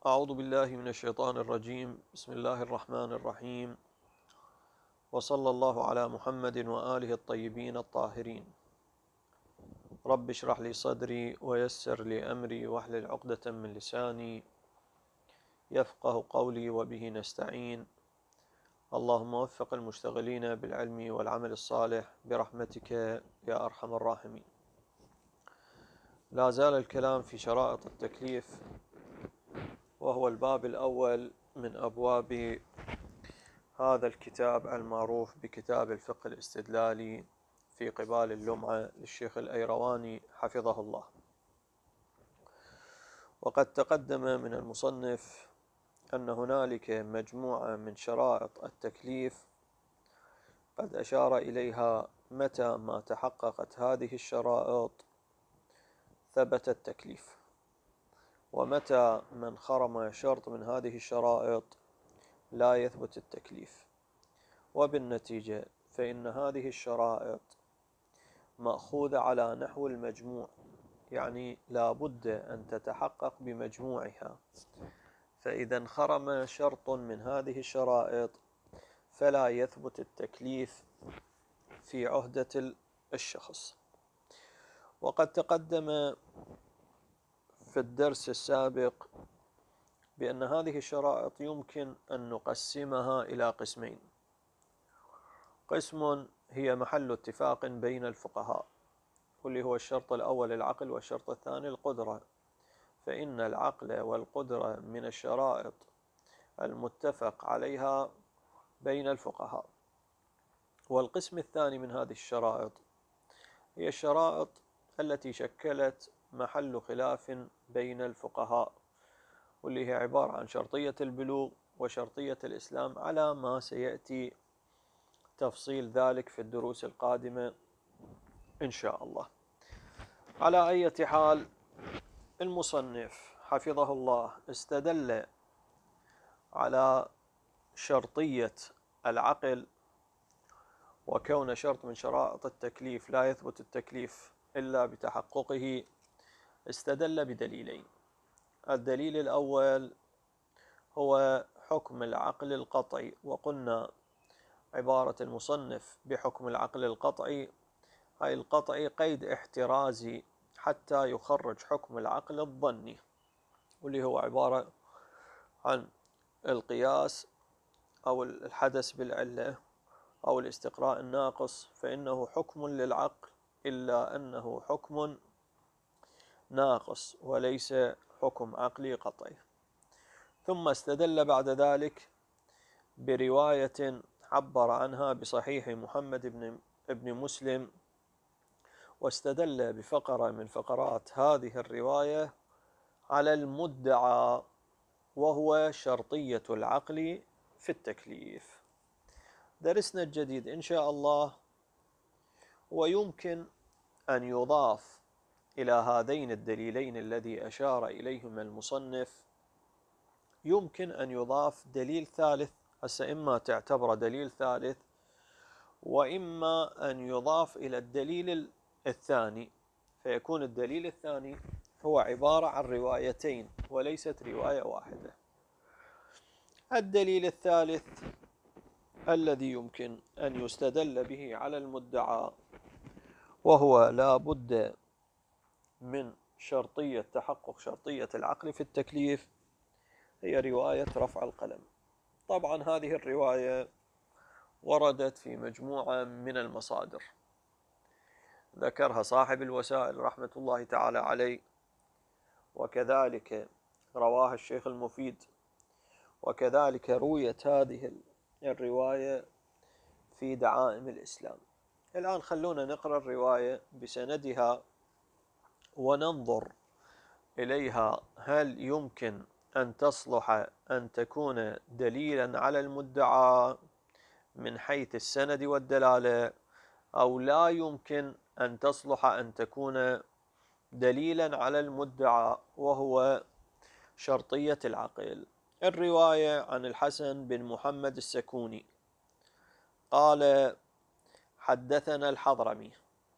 أعوذ بالله من الشيطان الرجيم. بسم الله الرحمن الرحيم، وصلى الله على محمد وآله الطيبين الطاهرين. رب اشرح لي صدري ويسر لي أمري واحلل عقدة من لساني يفقه قولي وبه نستعين. اللهم وفق المشتغلين بالعلم والعمل الصالح برحمتك يا أرحم الراحمين. لا زال الكلام في شرائط التكليف، وهو الباب الأول من أبواب هذا الكتاب المعروف بكتاب الفقه الاستدلالي في قبال اللمعة للشيخ الأيرواني حفظه الله. وقد تقدم من المصنف أن هنالك مجموعة من شرائط التكليف قد أشار إليها. متى ما تحققت هذه الشرائط ثبت التكليف، ومتى ما انخرم شرط من هذه الشرائط لا يثبت التكليف. وبالنتيجة فإن هذه الشرائط مأخوذة على نحو المجموع، يعني لا بد أن تتحقق بمجموعها، فإذا انخرم شرط من هذه الشرائط فلا يثبت التكليف في عهدة الشخص. وقد تقدم في الدرس السابق بأن هذه الشرائط يمكن أن نقسمها إلى قسمين. قسم هي محل اتفاق بين الفقهاء، واللي هو الشرط الأول العقل والشرط الثاني القدرة، فإن العقل والقدرة من الشرائط المتفق عليها بين الفقهاء. والقسم الثاني من هذه الشرائط هي الشرائط التي شكلت محل خلاف بين الفقهاء، واللي هي عبارة عن شرطية البلوغ وشرطية الإسلام، على ما سيأتي تفصيل ذلك في الدروس القادمة إن شاء الله. على أي حال، المصنف حفظه الله استدل على شرطية العقل، وكون شرط من شرائط التكليف لا يثبت التكليف إلا بتحققه، استدل بدليلين. الدليل الأول هو حكم العقل القطعي، وقلنا عبارة المصنف بحكم العقل القطعي أي القطعي قيد احترازي حتى يخرج حكم العقل الظني، واللي هو عبارة عن القياس أو الحدث بالعلة أو الاستقراء الناقص، فإنه حكم للعقل إلا أنه حكم ناقص وليس حكم عقلي قطعي. ثم استدل بعد ذلك برواية عبر عنها بصحيح محمد بن مسلم، واستدل بفقرة من فقرات هذه الرواية على المدعى، وهو شرطية العقل في التكليف. درسنا الجديد إن شاء الله ويمكن أن يضاف إلى هذين الدليلين الذي أشار إليهما المصنف، يمكن أن يضاف دليل ثالث. هسه إما تعتبر دليل ثالث، وإما أن يضاف إلى الدليل الثاني، فيكون الدليل الثاني هو عبارة عن روايتين وليست رواية واحدة. الدليل الثالث الذي يمكن أن يستدل به على المدعى، وهو لا بد من شرطية تحقق شرطية العقل في التكليف، هي رواية رفع القلم. طبعا هذه الرواية وردت في مجموعة من المصادر، ذكرها صاحب الوسائل رحمة الله تعالى عليه، وكذلك رواها الشيخ المفيد، وكذلك رويت هذه الرواية في دعائم الإسلام. الآن خلونا نقرأ الرواية بسندها وننظر إليها، هل يمكن أن تصلح أن تكون دليلا على المدعى من حيث السند والدلالة، أو لا يمكن أن تصلح أن تكون دليلا على المدعى وهو شرطية العقل. الرواية عن الحسن بن محمد السكوني قال: حدثنا الحضرمي،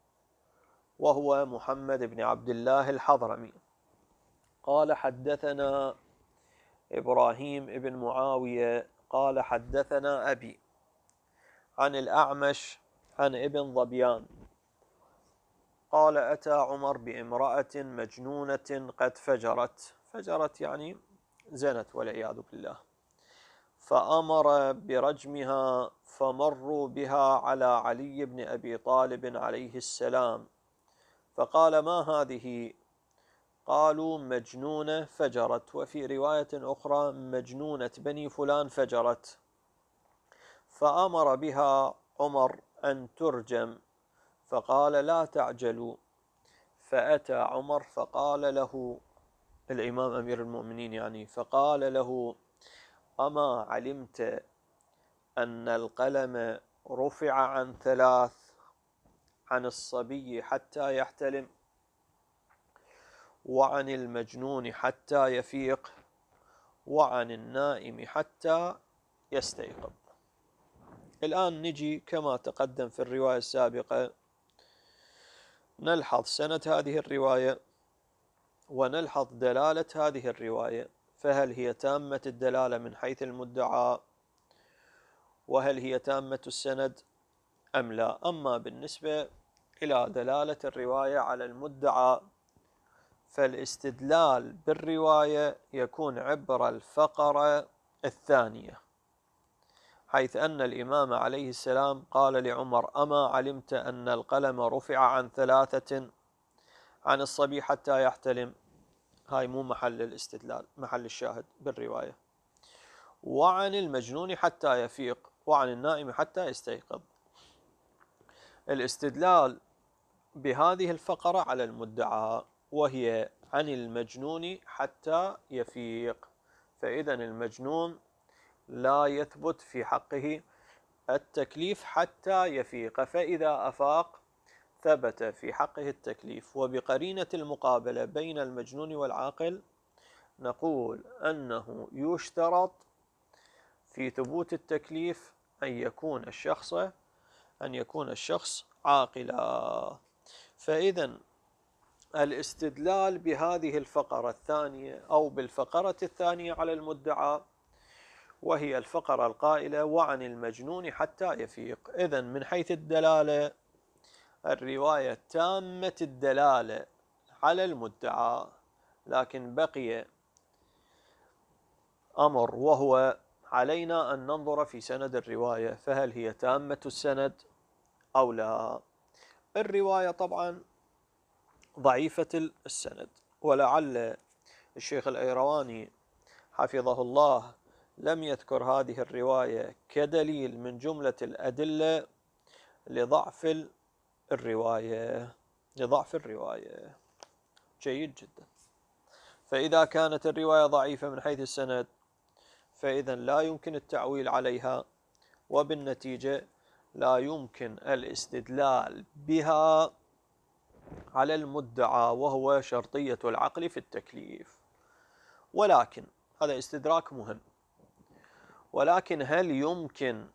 وهو محمد بن عبد الله الحضرمي، قال: حدثنا إبراهيم بن معاوية قال حدثنا أبي عن الأعمش عن ابن ظبيان قال أتى عمر بامرأة مجنونة قد فجرت يعني زنت والعياذ بالله، فأمر برجمها، فمروا بها على علي بن أبي طالب عليه السلام، فقال ما هذه؟ قالوا مجنونة فجرت، وفي رواية أخرى مجنونة بني فلان فجرت، فأمر بها عمر أن ترجم، فقال لا تعجلوا، فأتى عمر فقال له الإمام أمير المؤمنين يعني، فقال له أما علمت أن القلم رفع عن 3، عن الصبي حتى يحتلم، وعن المجنون حتى يفيق، وعن النائم حتى يستيقظ. الآن نجي كما تقدم في الرواية السابقة، نلحظ سند هذه الرواية ونلحظ دلالة هذه الرواية، فهل هي تامة الدلالة من حيث المدعى، وهل هي تامة السند أم لا؟ أما بالنسبة إلى دلالة الرواية على المدعى، فالاستدلال بالرواية يكون عبر الفقرة الثانية، حيث أن الإمام عليه السلام قال لعمر أما علمت أن القلم رفع عن 3، عن الصبي حتى يحتلم، هاي مو محل الاستدلال، محل الشاهد بالرواية، وعن المجنون حتى يفيق، وعن النائم حتى يستيقظ. الاستدلال بهذه الفقرة على المدعى، وهي عن المجنون حتى يفيق، فإذا المجنون لا يثبت في حقه التكليف حتى يفيق، فإذا أفاق ثبت في حقه التكليف. وبقرينة المقابلة بين المجنون والعاقل نقول أنه يشترط في ثبوت التكليف أن يكون الشخص عاقلا. فإذا الاستدلال بهذه الفقرة الثانية أو بالفقرة الثانية على المدعى، وهي الفقرة القائلة وعن المجنون حتى يفيق، إذن من حيث الدلالة الرواية تامة الدلالة على المدعى، لكن بقي أمر وهو علينا أن ننظر في سند الرواية، فهل هي تامة السند أو لا؟ الرواية طبعا ضعيفة السند، ولعل الشيخ الأيرواني حفظه الله لم يذكر هذه الرواية كدليل من جملة الأدلة لضعف الرواية. جيد جدا. فإذا كانت الرواية ضعيفة من حيث السند، فإذا لا يمكن التعويل عليها، وبالنتيجة لا يمكن الاستدلال بها على المدعى، وهو شرطية العقل في التكليف. ولكن هذا استدراك مهم، ولكن هل يمكن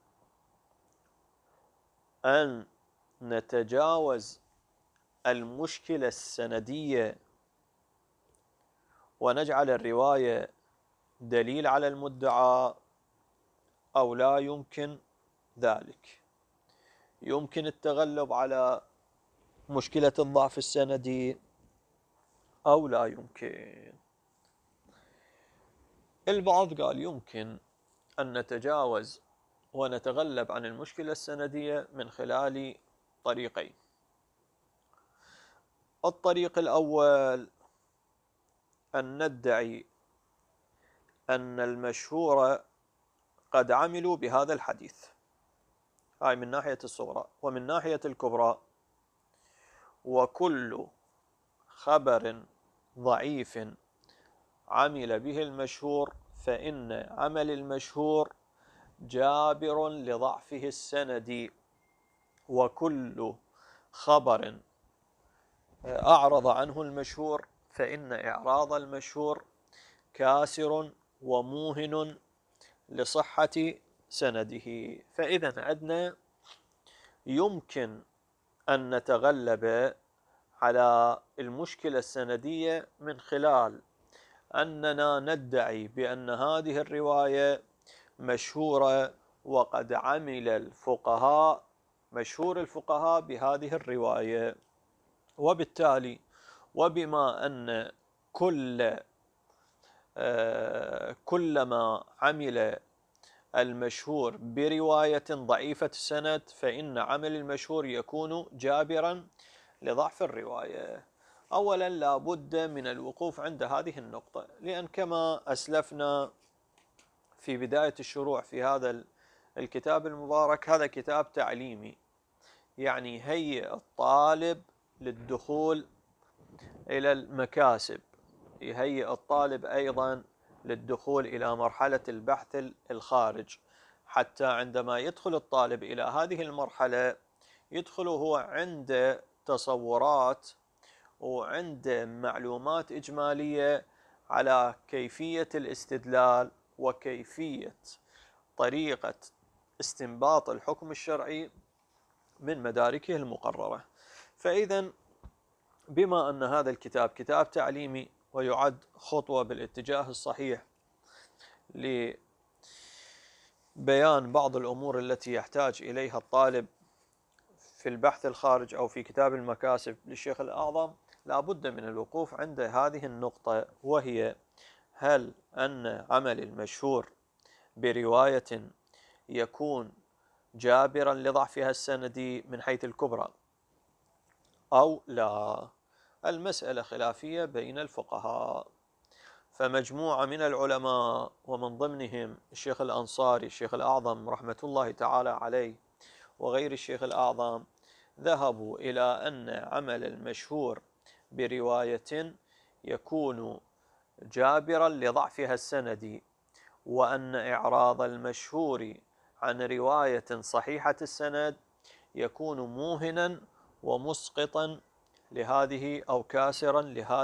أن نتجاوز المشكلة السندية ونجعل الرواية دليل على المدعى أو لا يمكن ذلك؟ يمكن التغلب على مشكلة الضعف السندي أو لا يمكن؟ البعض قال يمكن أن نتجاوز ونتغلب عن المشكلة السندية من خلال طريقين. الطريق الأول أن ندعي أن المشهور قد عملوا بهذا الحديث، هاي من ناحية الصغرى. ومن ناحية الكبرى، وكل خبر ضعيف عمل به المشهور فإن عمل المشهور جابر لضعفه السندي، وكل خبر أعرض عنه المشهور فإن إعراض المشهور كاسر وموهن لصحة سنده. فإذا عندنا يمكن أن نتغلب على المشكلة السندية من خلال أننا ندعي بأن هذه الرواية مشهورة، وقد عمل الفقهاء مشهور الفقهاء بهذه الرواية. وبالتالي وبما أن كلما عمل المشهور برواية ضعيفة السند فإن عمل المشهور يكون جابرا لضعف الرواية. أولا لا بد من الوقوف عند هذه النقطة، لأن كما أسلفنا في بداية الشروع في هذا الكتاب المبارك، هذا كتاب تعليمي، يعني يهيئ الطالب للدخول إلى المكاسب، يهيئ الطالب أيضا للدخول إلى مرحلة البحث الخارج، حتى عندما يدخل الطالب إلى هذه المرحلة يدخل هو عند تصورات وعند معلومات إجمالية على كيفية الاستدلال وكيفية طريقة استنباط الحكم الشرعي من مداركه المقررة. فإذا بما أن هذا الكتاب كتاب تعليمي ويعد خطوة بالاتجاه الصحيح لبيان بعض الأمور التي يحتاج إليها الطالب في البحث الخارج أو في كتاب المكاسب للشيخ الأعظم، لا بد من الوقوف عند هذه النقطة، وهي هل أن عمل المشهور برواية يكون جابرا لضعفها السندي من حيث الكبرى أو لا؟ المسألة خلافية بين الفقهاء. فمجموعة من العلماء ومن ضمنهم الشيخ الأنصاري الشيخ الأعظم رحمة الله تعالى عليه وغير الشيخ الأعظم ذهبوا إلى أن عمل المشهور برواية يكون جابرا لضعفها السندي، وأن إعراض المشهور عن رواية صحيحة السند يكون موهنا ومسقطا لهذه أو كاسرا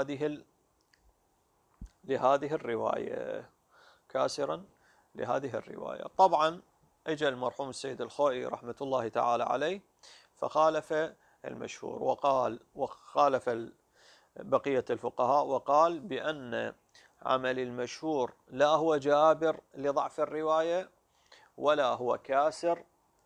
لهذه الرواية، كاسرا لهذه الرواية. طبعا اجى المرحوم السيد الخوئي رحمة الله تعالى عليه فخالف المشهور وخالف بقية الفقهاء وقال بأن عمل المشهور لا هو جابر لضعف الرواية ولا هو كاسر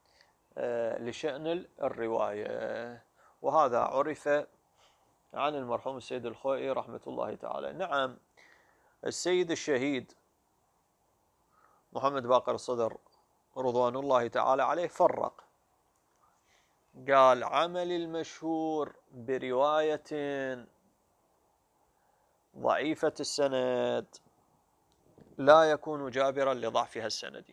لشأن الرواية. وهذا عرف عن المرحوم السيد الخوئي رحمة الله تعالى. نعم، السيد الشهيد محمد باقر الصدر رضوان الله تعالى عليه فرق، قال عمل المشهور برواية ضعيفة السند لا يكون جابرا لضعفها السندي،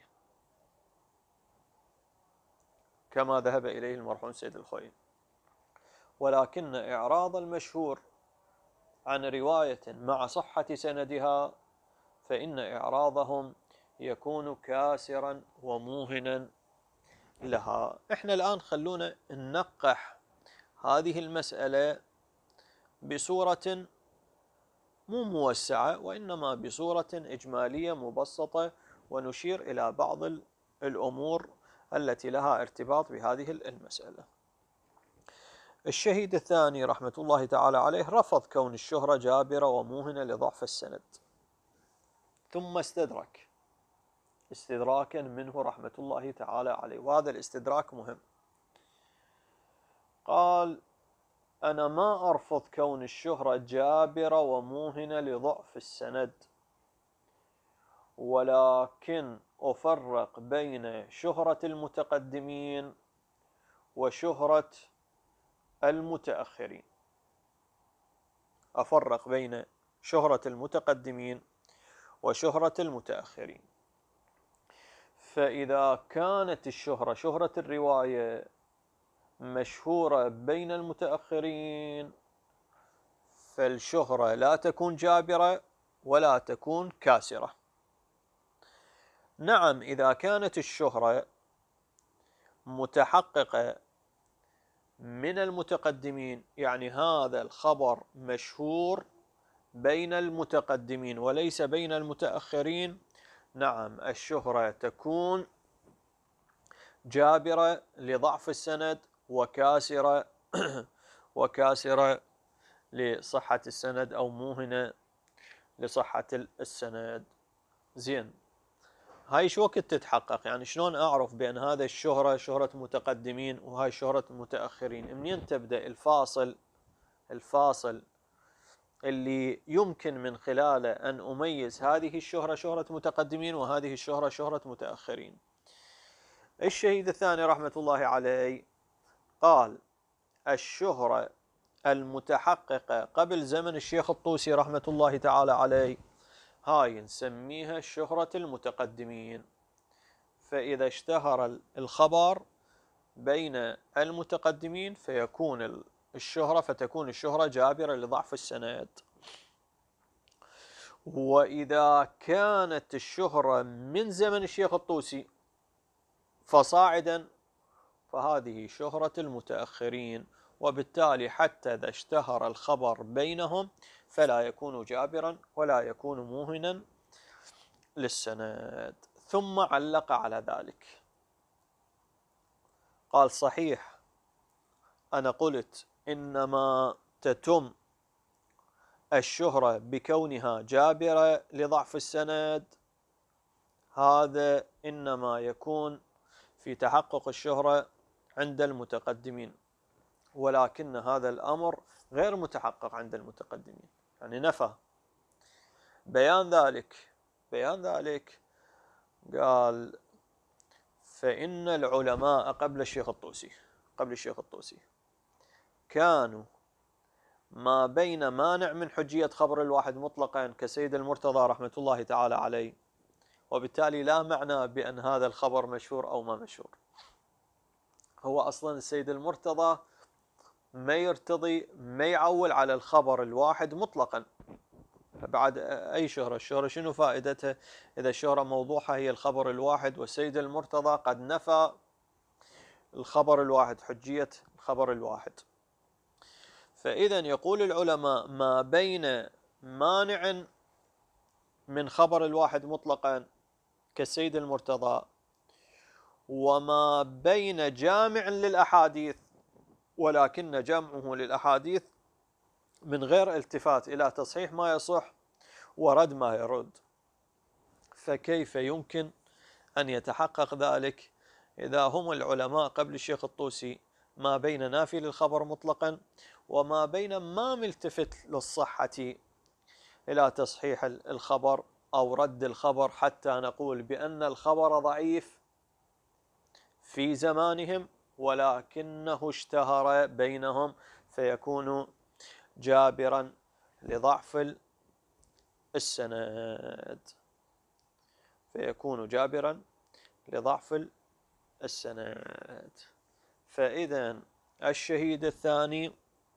كما ذهب إليه المرحوم السيد الخوئي، ولكن إعراض المشهور عن رواية مع صحة سندها فإن إعراضهم يكون كاسرا وموهنا لها. احنا الآن خلونا ننقح هذه المسألة بصورة مو موسعة، وإنما بصورة إجمالية مبسطة، ونشير إلى بعض الأمور التي لها ارتباط بهذه المسألة. الشهيد الثاني رحمة الله تعالى عليه رفض كون الشهرة جابرة وموهنة لضعف السند، ثم استدرك استدراكا منه رحمة الله تعالى عليه، وهذا الاستدراك مهم. قال أنا ما أرفض كون الشهرة جابرة وموهنة لضعف السند، ولكن أفرق بين شهرة المتقدمين وشهرة المتأخرين. أفرق بين شهرة المتقدمين وشهرة المتأخرين. فإذا كانت الشهرة شهرة الرواية مشهورة بين المتأخرين فالشهرة لا تكون جابرة ولا تكون كاسرة. نعم، إذا كانت الشهرة متحققة من المتقدمين، يعني هذا الخبر مشهور بين المتقدمين وليس بين المتأخرين، نعم الشهرة تكون جابرة لضعف السند وكاسرة لصحة السند أو موهنة لصحة السند. زين، هاي شو وقت تتحقق؟ يعني شلون أعرف بأن هذا الشهرة شهرة متقدمين وهاي شهرة متأخرين؟ منين تبدأ الفاصل اللي يمكن من خلاله أن أميز هذه الشهرة شهرة متقدمين وهذه الشهرة شهرة متأخرين؟ الشهيد الثاني رحمة الله عليه قال: الشهرة المتحققة قبل زمن الشيخ الطوسي رحمة الله تعالى عليه هاي نسميها شهرة المتقدمين. فإذا اشتهر الخبر بين المتقدمين فتكون الشهرة جابرة لضعف السند. وإذا كانت الشهرة من زمن الشيخ الطوسي فصاعدا فهذه شهرة المتأخرين، وبالتالي حتى إذا اشتهر الخبر بينهم فلا يكون جابرا ولا يكون موهنا للسند. ثم علق على ذلك قال: صحيح أنا قلت إنما تتم الشهرة بكونها جابرة لضعف السند، هذا إنما يكون في تحقق الشهرة عند المتقدمين، ولكن هذا الأمر غير متحقق عند المتقدمين. يعني نفى بيان ذلك قال: فإن العلماء قبل الشيخ الطوسي كانوا ما بين مانع من حجية خبر الواحد مطلقا كسيد المرتضى رحمة الله تعالى عليه، وبالتالي لا معنى بأن هذا الخبر مشهور أو ما مشهور. هو أصلا السيد المرتضى ما يرتضي، ما يعول على الخبر الواحد مطلقا. بعد أي شهرة؟ الشهرة شنو فائدتها إذا الشهرة موضوعها هي الخبر الواحد، والسيد المرتضى قد نفى الخبر الواحد، حجية الخبر الواحد. فإذا يقول العلماء ما بين مانع من خبر الواحد مطلقا كالسيد المرتضى وما بين جامع للأحاديث ولكن جمعه للأحاديث من غير التفات إلى تصحيح ما يصح ورد ما يرد، فكيف يمكن أن يتحقق ذلك إذا هم العلماء قبل الشيخ الطوسي ما بين نافي للخبر مطلقا وما بين ما ملتفت للصحة إلى تصحيح الخبر أو رد الخبر حتى نقول بأن الخبر ضعيف في زمانهم ولكنه اشتهر بينهم فيكون جابرا لضعف السند. فإذا الشهيد الثاني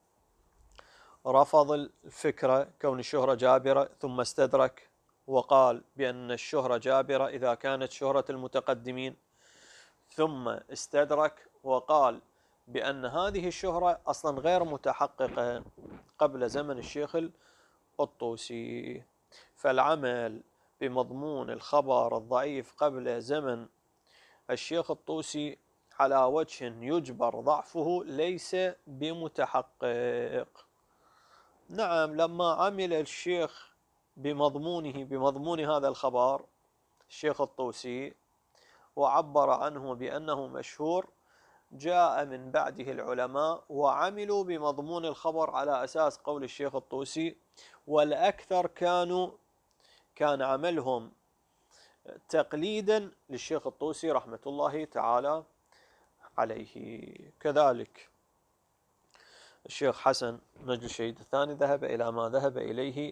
رفض الفكرة كون الشهرة جابرة، ثم استدرك وقال بأن الشهرة جابرة إذا كانت شهرة المتقدمين، ثم استدرك وقال بأن هذه الشهرة أصلا غير متحققة قبل زمن الشيخ الطوسي. فالعمل بمضمون الخبر الضعيف قبل زمن الشيخ الطوسي على وجه يجبر ضعفه ليس بمتحقق. نعم، لما عمل الشيخ بمضمون هذا الخبر الشيخ الطوسي وعبر عنه بأنه مشهور، جاء من بعده العلماء وعملوا بمضمون الخبر على أساس قول الشيخ الطوسي، والأكثر كان عملهم تقليدا للشيخ الطوسي رحمة الله تعالى عليه. كذلك الشيخ حسن نجل الشهيد الثاني ذهب إلى ما ذهب إليه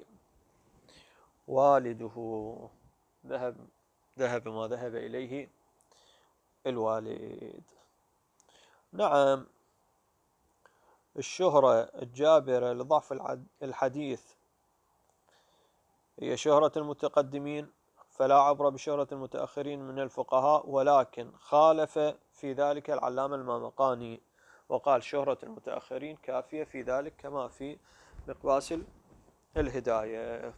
والده، ذهب ما ذهب إليه الوالد. نعم، الشهرة الجابرة لضعف الحديث هي شهرة المتقدمين، فلا عبر بشهرة المتأخرين من الفقهاء، ولكن خالف في ذلك العلامة المامقاني وقال شهرة المتأخرين كافية في ذلك كما في مقباس الهداية.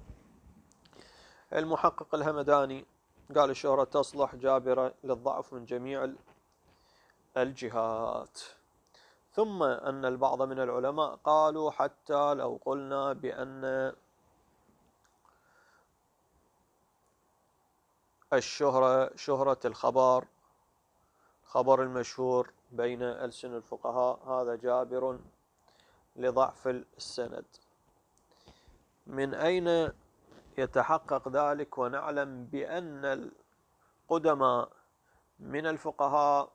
المحقق الهمداني قال الشهرة تصلح جابرة للضعف من جميع الجهات. ثم أن البعض من العلماء قالوا حتى لو قلنا بأن الشهرة، شهرة الخبر، خبر المشهور بين ألسن الفقهاء، هذا جابر لضعف السند. من أين يتحقق ذلك؟ ونعلم بأن القدماء من الفقهاء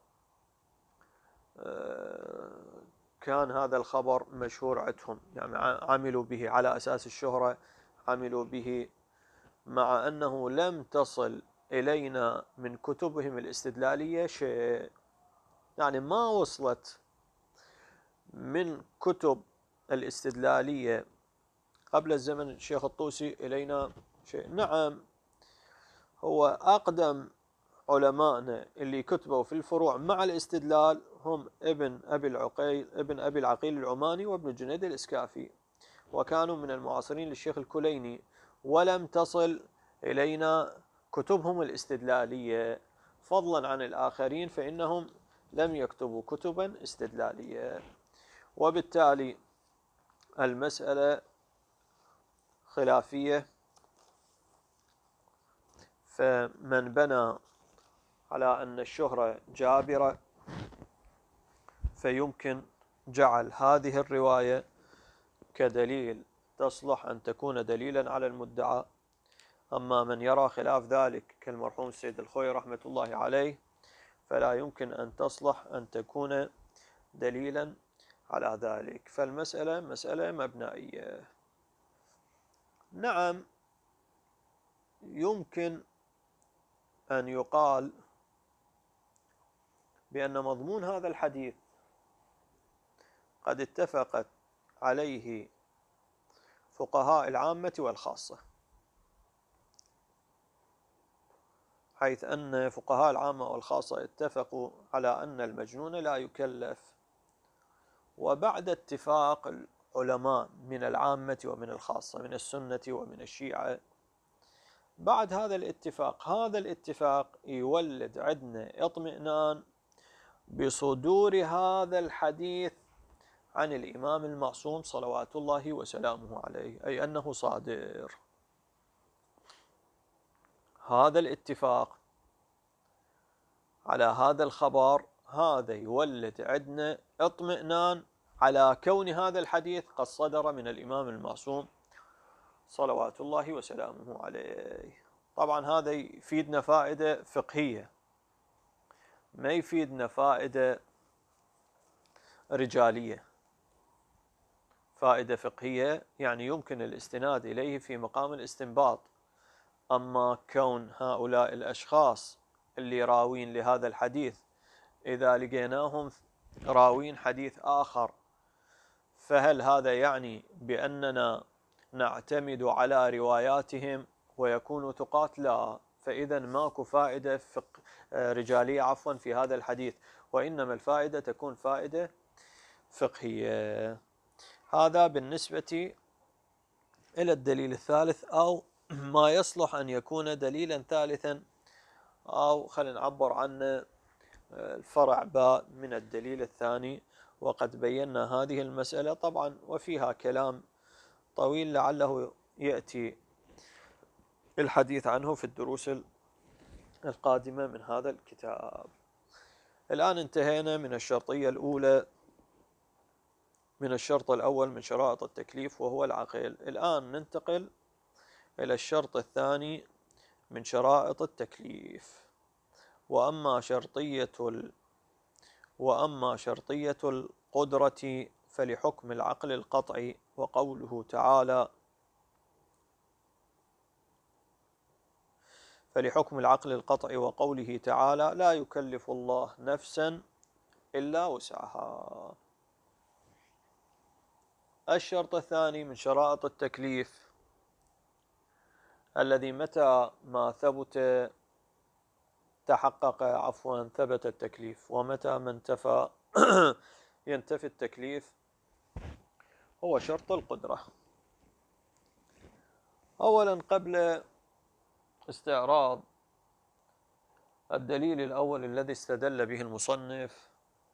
كان هذا الخبر مشهور عندهم، يعني عملوا به على أساس الشهرة، عملوا به، مع أنه لم تصل إلينا من كتبهم الاستدلالية شيء، يعني ما وصلت من كتب الاستدلالية قبل الزمن الشيخ الطوسي إلينا شيء. نعم، هو أقدم علمائنا اللي كتبوا في الفروع مع الاستدلال هم ابن أبي العقيل العماني وابن جنيد الإسكافي، وكانوا من المعاصرين للشيخ الكليني، ولم تصل إلينا كتبهم الاستدلالية، فضلا عن الآخرين فإنهم لم يكتبوا كتبا استدلالية. وبالتالي المسألة خلافية، فمن بنى على أن الشهرة جابرة فيمكن جعل هذه الرواية كدليل تصلح أن تكون دليلا على المدعى. أما من يرى خلاف ذلك كالمرحوم السيد الخوي رحمة الله عليه فلا يمكن أن تصلح أن تكون دليلا على ذلك. فالمسألة مسألة مبنائية. نعم، يمكن أن يقال بأن مضمون هذا الحديث قد اتفقت عليه فقهاء العامة والخاصة، حيث أن فقهاء العامة والخاصة اتفقوا على أن المجنون لا يكلف، وبعد اتفاق العلماء من العامة ومن الخاصة من السنة ومن الشيعة، بعد هذا الاتفاق يولد عندنا اطمئنان بصدور هذا الحديث عن الإمام المعصوم صلوات الله وسلامه عليه، أي أنه صادر. هذا الاتفاق على هذا الخبر هذا يولد عندنا اطمئنان على كون هذا الحديث قد صدر من الإمام المعصوم صلوات الله وسلامه عليه. طبعا هذا يفيدنا فائدة فقهية، ما يفيدنا فائدة رجالية. فائدة فقهية يعني يمكن الاستناد إليه في مقام الاستنباط. أما كون هؤلاء الأشخاص اللي راوين لهذا الحديث إذا لقيناهم راوين حديث آخر، فهل هذا يعني بأننا نعتمد على رواياتهم ويكونوا ثقات؟ لا، فإذا ماكو فائدة رجالية في هذا الحديث، وإنما الفائدة تكون فائدة فقهية. هذا بالنسبة إلى الدليل الثالث، أو ما يصلح أن يكون دليلا ثالثا، أو خلينا نعبر عنه الفرع باء من الدليل الثاني. وقد بينا هذه المسألة طبعا وفيها كلام طويل لعله يأتي الحديث عنه في الدروس القادمة من هذا الكتاب. الآن انتهينا من الشرطية الأولى، من الشرط الأول من شرائط التكليف وهو العقل. الآن ننتقل إلى الشرط الثاني من شرائط التكليف. وأما شرطية القدرة فلحكم العقل القطعي، وقوله تعالى وقوله تعالى لا يكلف الله نفسا إلا وسعها. الشرط الثاني من شرائط التكليف الذي متى ما ثبت ثبت التكليف، ومتى ما انتفى ينتفي التكليف، هو شرط القدرة. أولا قبل استعراض الدليل الأول الذي استدل به المصنف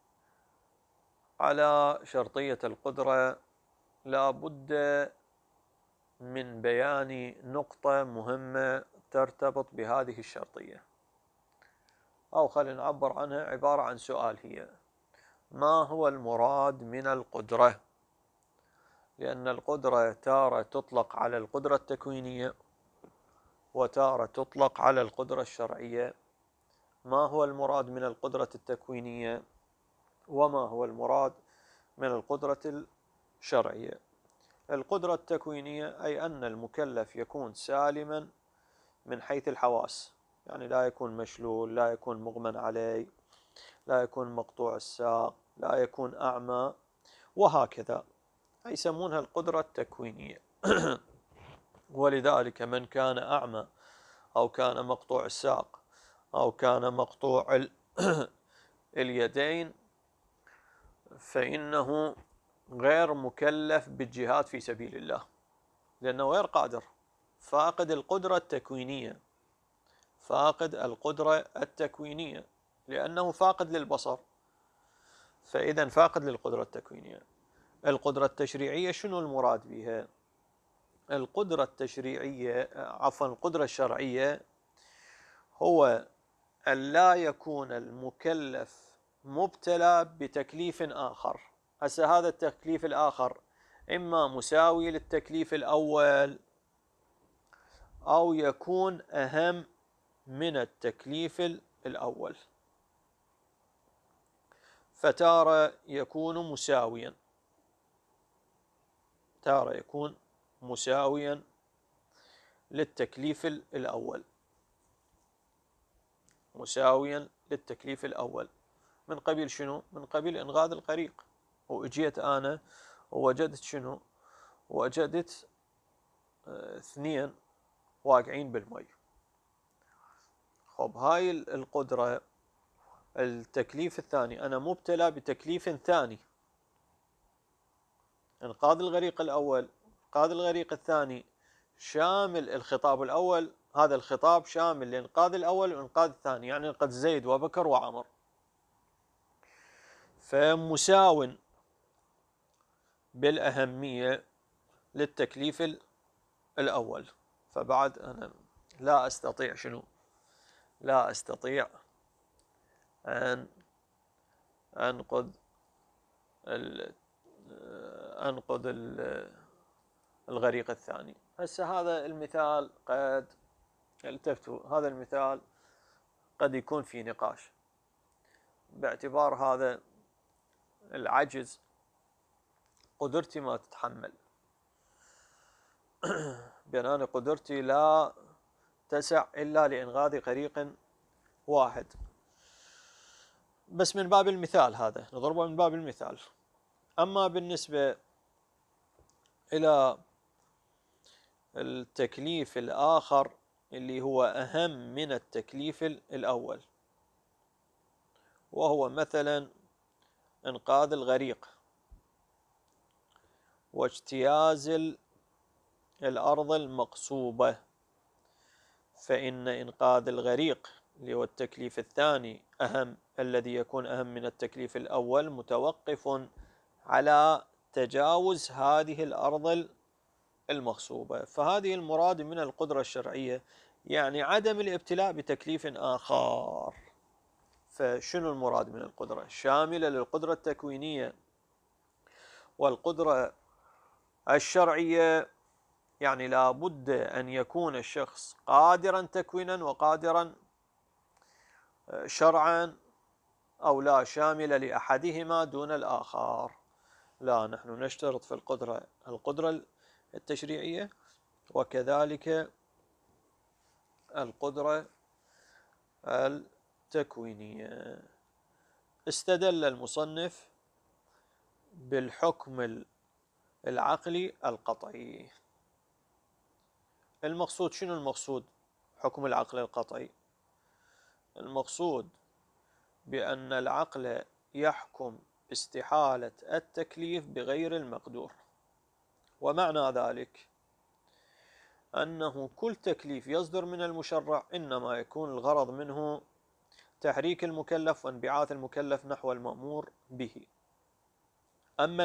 على شرطية القدرة، لا بد من بيان نقطة مهمة ترتبط بهذه الشرطية، أو خلينا نعبر عنها عبارة عن سؤال هي: ما هو المراد من القدرة؟ لأن القدرة تارة تطلق على القدرة التكوينية وتارة تطلق على القدرة الشرعية. ما هو المراد من القدرة التكوينية وما هو المراد من القدرة الشرعية؟ القدرة التكوينية أي أن المكلف يكون سالما من حيث الحواس، يعني لا يكون مشلول، لا يكون مغمى عليه، لا يكون مقطوع الساق، لا يكون أعمى، وهكذا، يسمونها القدرة التكوينية. ولذلك من كان أعمى أو كان مقطوع الساق أو كان مقطوع اليدين فإنه غير مكلف بالجهاد في سبيل الله، لأنه غير قادر، فاقد القدرة التكوينية، فاقد القدرة التكوينية لأنه فاقد للبصر، فإذا فاقد للقدرة التكوينية. القدرة التشريعية شنو المراد بها؟ القدرة التشريعية القدرة الشرعية هو أن لا يكون المكلف مبتلى بتكليف آخر. هسه هذا التكليف الآخر إما مساوي للتكليف الأول أو يكون أهم من التكليف الأول، فتارة يكون مساويا، تارة يكون مساويا للتكليف الأول، مساويا للتكليف الأول. من قبيل شنو؟ من قبيل إنقاذ الغريق. وإجيت أنا ووجدت شنو؟ وجدت اثنين واقعين بالمي. خب هاي القدرة، التكليف الثاني أنا مبتلى بتكليف ثاني، إنقاذ الغريق الأول، إنقاذ الغريق الثاني شامل الخطاب الأول، هذا الخطاب شامل لإنقاذ الأول وإنقاذ الثاني، يعني إنقاذ زيد وبكر وعمر، فمساو بالأهمية للتكليف الأول. فبعد أنا لا أستطيع شنو؟ لا أستطيع أن أنقذ الغريق الثاني. هسه هذا المثال قد التفتوا، هذا المثال قد يكون في نقاش باعتبار هذا العجز قدرتي ما تتحمل، بأن أنا قدرتي لا تسع إلا لإنقاذ غريق واحد، بس من باب المثال، هذا نضربه من باب المثال. أما بالنسبة إلى التكليف الآخر اللي هو أهم من التكليف الأول، وهو مثلا إنقاذ الغريق واجتياز الأرض المقصوبة، فإن إنقاذ الغريق اللي هو التكليف الثاني أهم، الذي يكون أهم من التكليف الأول، متوقف على تجاوز هذه الأرض المغصوبة. فهذه المراد من القدرة الشرعية، يعني عدم الابتلاء بتكليف آخر. فشنو المراد من القدرة؟ شاملة للقدرة التكوينية والقدرة الشرعية، يعني لا بد أن يكون الشخص قادرا تكوينا وقادرا شرعا، أو لا شاملة لأحدهما دون الآخر. لا، نحن نشترط في القدرة التشريعية وكذلك القدرة التكوينية. استدل المصنف بالحكم العقلي القطعي. المقصود شنو؟ المقصود حكم العقل القطعي، المقصود بأن العقل يحكم باستحالة التكليف بغير المقدور، ومعنى ذلك أنه كل تكليف يصدر من المشرع إنما يكون الغرض منه تحريك المكلف وانبعاث المكلف نحو المأمور به. أما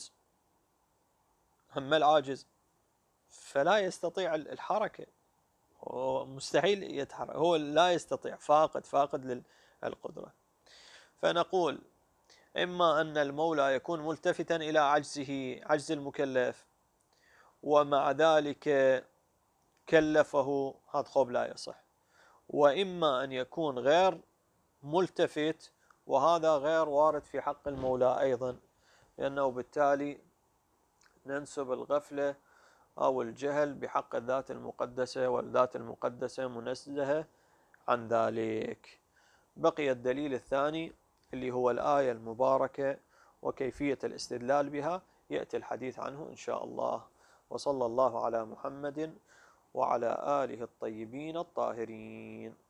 العاجز فلا يستطيع الحركة، هو مستحيل يتحرك، هو لا يستطيع، فاقد للقدرة. فنقول إما أن المولى يكون ملتفتا إلى عجز المكلف ومع ذلك كلفه، هذا خوب لا يصح. وإما أن يكون غير ملتفت، وهذا غير وارد في حق المولى أيضا، لأنه بالتالي ننسب الغفلة أو الجهل بحق الذات المقدسة، والذات المقدسة منزهة عن ذلك. بقي الدليل الثاني اللي هو الآية المباركة وكيفية الاستدلال بها، يأتي الحديث عنه إن شاء الله. وصلى الله على محمد وعلى آله الطيبين الطاهرين.